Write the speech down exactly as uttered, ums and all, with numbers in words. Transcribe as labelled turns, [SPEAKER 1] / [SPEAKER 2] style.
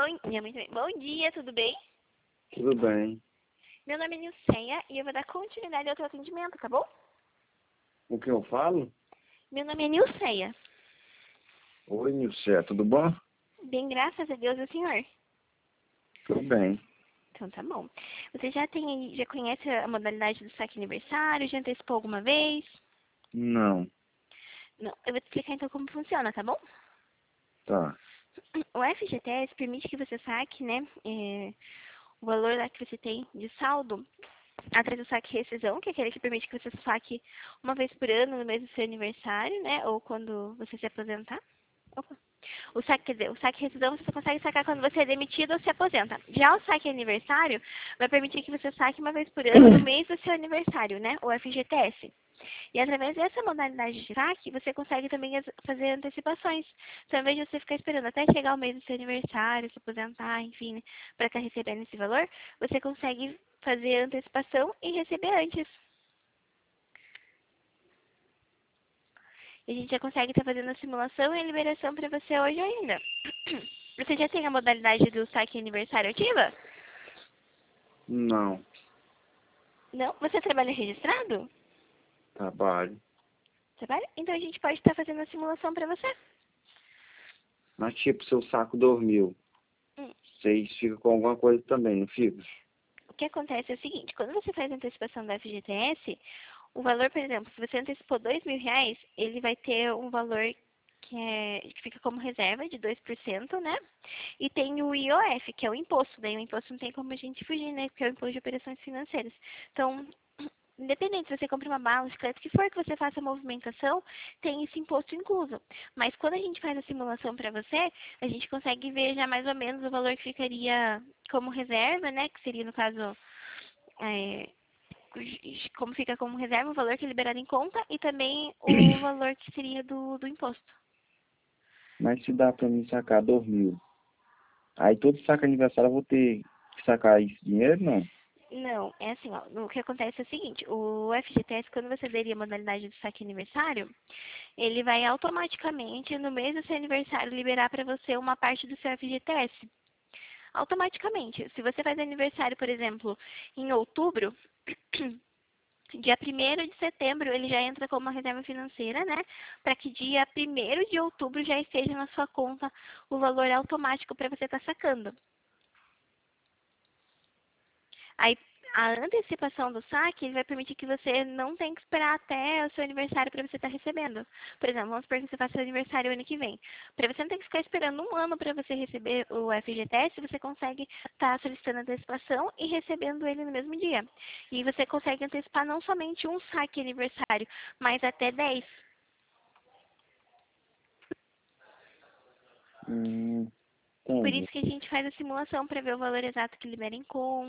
[SPEAKER 1] Bom, minha mãe também. Bom dia, tudo bem?
[SPEAKER 2] Tudo bem.
[SPEAKER 1] Meu nome é Nilceia e eu vou dar continuidade ao teu atendimento, tá bom?
[SPEAKER 2] O que eu falo?
[SPEAKER 1] Meu nome é Nilceia.
[SPEAKER 2] Oi, Nilce, tudo bom?
[SPEAKER 1] Bem, graças a Deus, o senhor.
[SPEAKER 2] Tudo bem.
[SPEAKER 1] Então tá bom. Você já tem, já conhece a modalidade do saque aniversário? Já antecipou alguma vez?
[SPEAKER 2] Não.
[SPEAKER 1] Não, eu vou te explicar então como funciona, tá bom?
[SPEAKER 2] Tá.
[SPEAKER 1] O F G T S permite que você saque, né, é, o valor lá que você tem de saldo atrás do saque rescisão, que é aquele que permite que você saque uma vez por ano no mês do seu aniversário, né, ou quando você se aposentar. Opa. O saque, quer dizer, o saque rescisão você só consegue sacar quando você é demitido ou se aposenta. Já o saque aniversário vai permitir que você saque uma vez por ano no mês do seu aniversário, né, o F G T S. E através dessa modalidade de saque, você consegue também fazer antecipações. Então, ao invés de você ficar esperando até chegar o mês do seu aniversário, se aposentar, enfim, né, para estar recebendo esse valor, você consegue fazer antecipação e receber antes. E a gente já consegue estar fazendo a simulação e a liberação para você hoje ainda. Você já tem a modalidade do saque aniversário ativa?
[SPEAKER 2] Não.
[SPEAKER 1] Não? Você trabalha registrado?
[SPEAKER 2] Trabalho.
[SPEAKER 1] Trabalha? Então a gente pode estar fazendo a simulação para você.
[SPEAKER 2] Mas tipo, seu saco dormiu.
[SPEAKER 1] Hum.
[SPEAKER 2] Vocês ficam com alguma coisa também, não fica?
[SPEAKER 1] O que acontece é o seguinte, quando você faz a antecipação da F G T S, o valor, por exemplo, se você antecipou dois mil reais, ele vai ter um valor que, é, que fica como reserva de dois por cento, né? E tem o I O F, que é o imposto. Daí o imposto não tem como a gente fugir, né? Porque é o imposto de operações financeiras. Então, independente se você compra uma bala, um chiclete, o que for que você faça a movimentação, tem esse imposto incluso. Mas quando a gente faz a simulação para você, a gente consegue ver já mais ou menos o valor que ficaria como reserva, né? Que seria, no caso, é, como fica como reserva, o valor que é liberado em conta e também o valor que seria do, do imposto.
[SPEAKER 2] Mas se dá pra mim sacar dormiu. Aí todo saco aniversário eu vou ter que sacar esse dinheiro, não?
[SPEAKER 1] Não, é assim, ó, o que acontece é o seguinte, o F G T S, quando você aderir a modalidade do saque aniversário, ele vai automaticamente, no mês do seu aniversário, liberar para você uma parte do seu F G T S. Automaticamente. Se você faz aniversário, por exemplo, em outubro, dia primeiro de setembro, ele já entra como uma reserva financeira, né? Para que dia primeiro de outubro já esteja na sua conta o valor automático para você estar sacando. Aí, a antecipação do saque ele vai permitir que você não tenha que esperar até o seu aniversário para você estar recebendo. Por exemplo, vamos supor que você faça seu aniversário ano que vem. Para você não ter que ficar esperando um ano para você receber o F G T S, você consegue estar solicitando antecipação e recebendo ele no mesmo dia. E você consegue antecipar não somente um saque aniversário, mas até dez.
[SPEAKER 2] Hum,
[SPEAKER 1] Por
[SPEAKER 2] entendi.
[SPEAKER 1] isso que a gente faz a simulação para ver o valor exato que libera em conta.